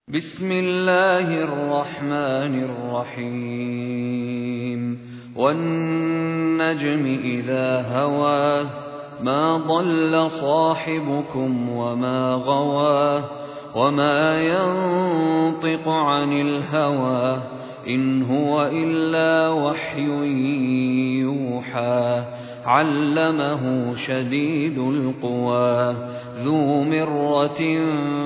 بسم الله الرحمن الرحيم والنجم إذا هوى ما ضل صاحبكم وما غوى وما ينطق عن الهوى إن هو إلا وحي يوحى علمه شديد القوى ذو مرة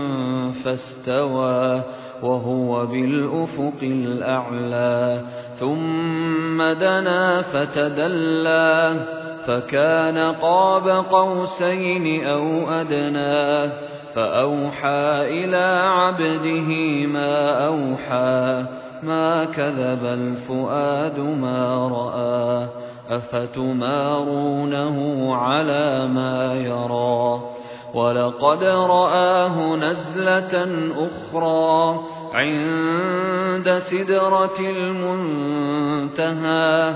فاستوى وهو بالأفق الأعلى ثم دنا فتدلى فكان قاب قوسين أو أدنى فأوحى إلى عبده ما أوحى ما كذب الفؤاد ما رأى أفتمارونه على ما يرى ولقد رآه نزلة أخرى عند سدرة المنتهى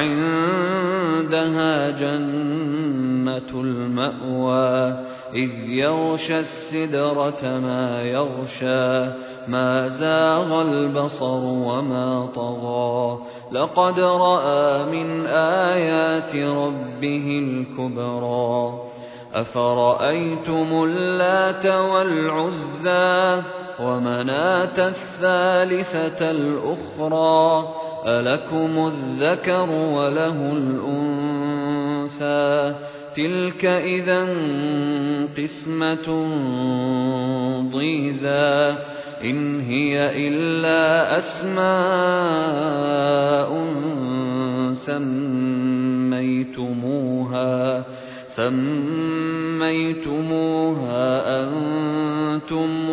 عندها جنة المأوى إذ يغشى السدرة ما يغشى ما زاغ البصر وما طغى لقد رأى من آيات ربه الكبرى أفرأيتم اللات والعزى ومناة الثالثة الأخرى ألكم الذكر وله الأنثى تلك إذا قسمة ضيزى إن هي إلا أسماء سميتموها أنتم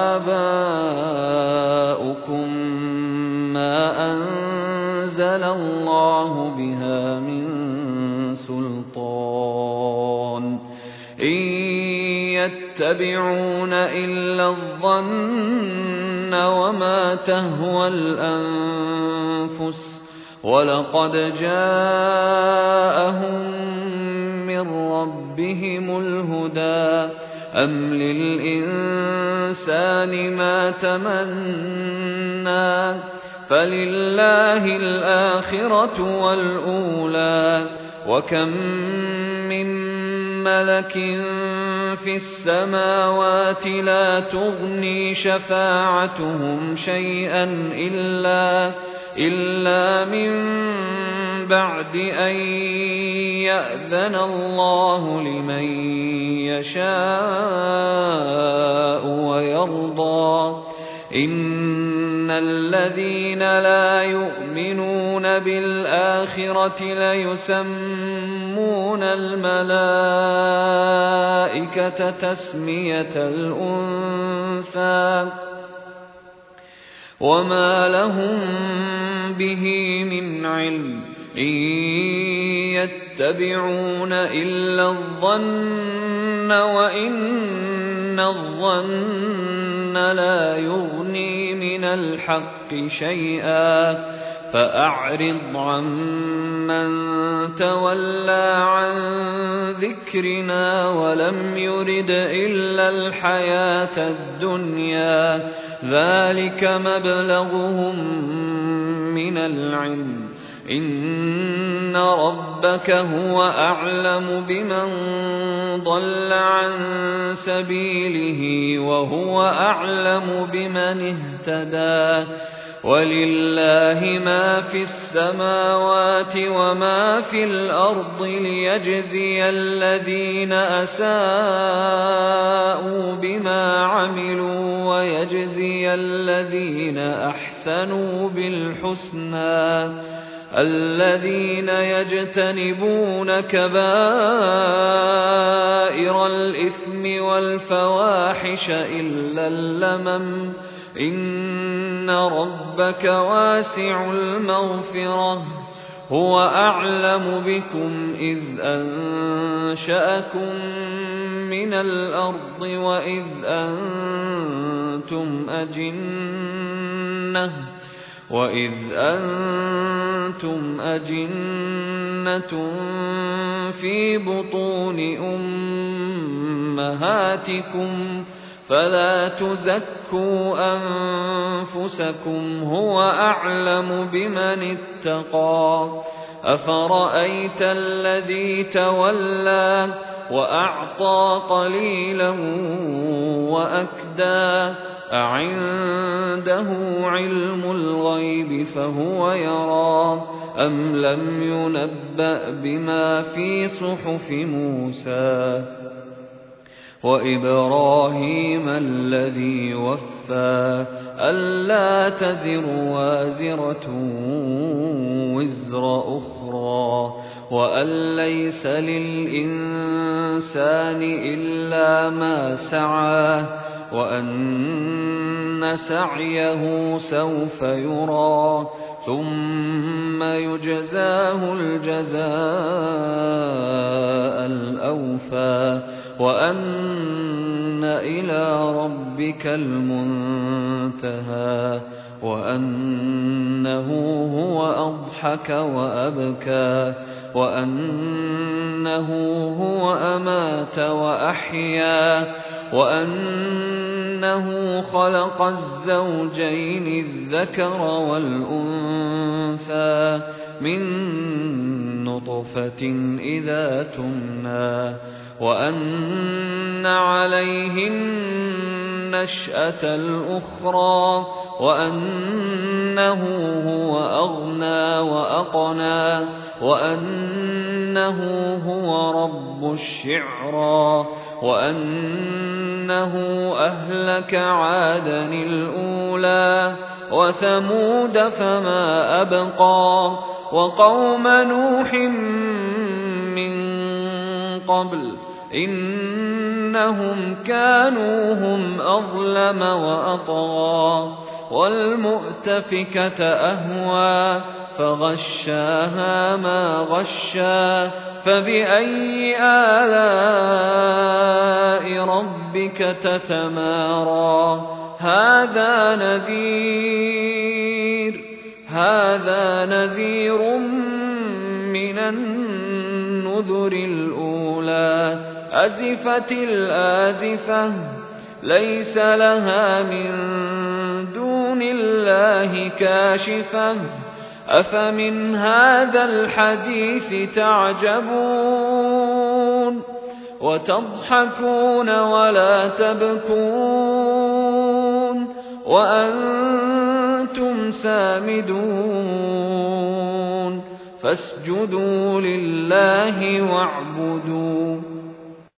وآباؤكم ما أنزل الله بها من سلطان إن يتبعون إلا الظن وما تهوى الأنفس ولقد جاءهم من ربهم الهدى أم للإنسان ما تمنى فلله الآخرة والأولى وكم من ملك في السماوات لا تغني شفاعتهم شيئا إلا من بعد أن يأذن الله لمن يشاء ويرضى إن الذين لا يؤمنون بالآخرة ليسمون الملائكة تسمية الأنثى وما لهم به من علم إن يتبعون إلا الظن وإن الظن لا يغني من الحق شيئا فأعرض عمن تولى عن ذكرنا ولم يرد إلا الحياة الدنيا ذلك مبلغهم من العلم إن ربك هو أعلم بمن ضل عن سبيله وهو أعلم بمن اهتدى ولله ما في السماوات وما في الأرض ليجزي الذين أساءوا بما عملوا ويجزي الذين أحسنوا بالحسنى الذين يجتنبون كبائر الإثم والفواحش إلا اللمم إن ربك واسع المغفرة هو أعلم بكم إذ أنشأكم من الأرض وإذ أنتم أجنة في بطون أمهاتكم فلا تزكوا أنفسكم هو أعلم بمن اتقى أفرأيت الذي تولى وأعطى قليلا وأكدى أعنده علم الغيب فهو يرى أم لم ينبأ بما في صحف موسى وإبراهيم الذي وفى ألا تزر وازرة وزر أخرى وأن ليس للإنسان إلا ما سعى وأن سعيه سوف يرى ثم يجزاه الجزاء الأوفى وأن إلى ربك المنتهى وأنه هو أضحك وأبكى وأنه هو أمات وأحيا وأنه خلق الزوجين الذكر والأنثى من نطفة إذا تمنى وأن عليه النشأة الأخرى وأنه هو أغنى وأقنى وأنه هو رب الشعرى وأنه أهلك عادا الأولى وثمود فما أبقى وقوم نوح من قبل إنهم كانوا هم أظلم وأطغى والمؤتفكة أهوى فغشاها ما غشى فبأي آلاء ربك تتمارى هذا نذير من النذر الأولى أزفت الآزفة ليس لها من دون الله كاشفة أفمن هذا الحديث تعجبون وتضحكون ولا تبكون وأنتم سامدون فاسجدوا لله واعبدوا